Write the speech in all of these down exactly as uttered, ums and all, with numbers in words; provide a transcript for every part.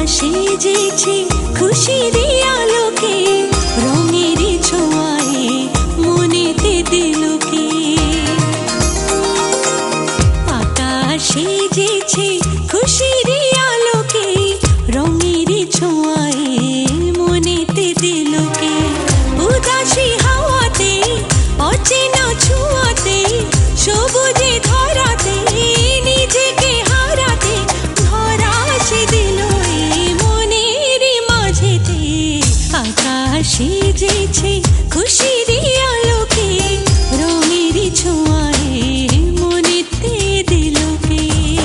সেজেছে খুশির আলোকে, রঙের ছোঁয়ায় মনেতে দিলকে। আকাশ সেজেছে খুশির আলোকে, রঙের ছোঁয়ায় মনেতে দিলকে। উদাসী হাওয়াতে অচেনা ছোঁয়াতে, সবুজে ধরাতে নিজেকে হারাতে, ধরা সে দিল এই মনের মাঝেতে। আকাশ সেজেছে খুশির আলোকে, রঙের ছোঁয়ায় মনেতে দিলকে।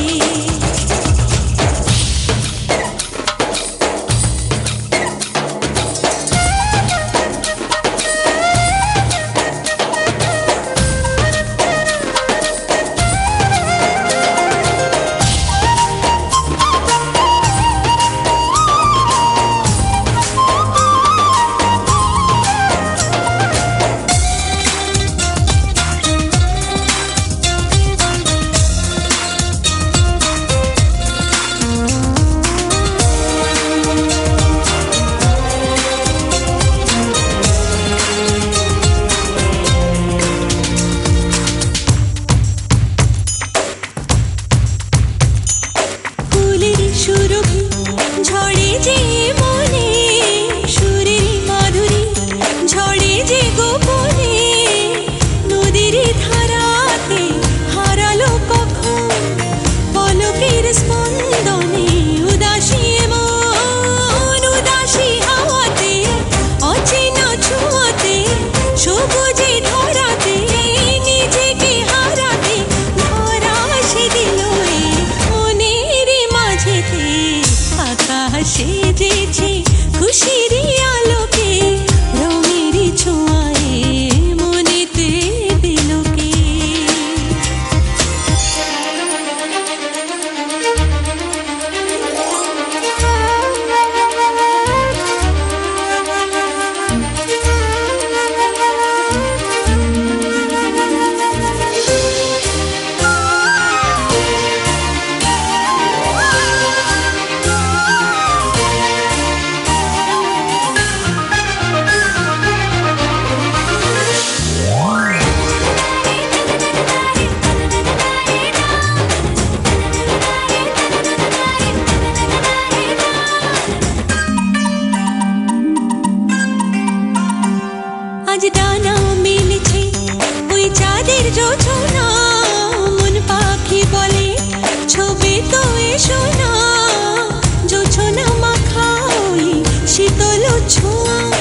ঝড়ে যে মনে সুরের মাধুরী, ঝড়ে যে গোপনে নদীর ধারাতে হারালো কখন পলকের স্পন্দনে। উদাসী মন উদাসী হাওয়াতে অচেনা ছোঁয়াতে, সবুজে ধরাতে নিজেকে হারাতে, ধরা সে দিল এই মনের মাঝেতে। আকাশ সেজেছে খুশির আলোকে, রঙের ছোঁয়ায় মনেতে দিলকে। আজ ডানা মেলেছে ওই চাঁদের জোছনা, মন পাখি বলে ছবি তো এসো না। জোছনা মাখা ওই শীতল ছোঁয়া,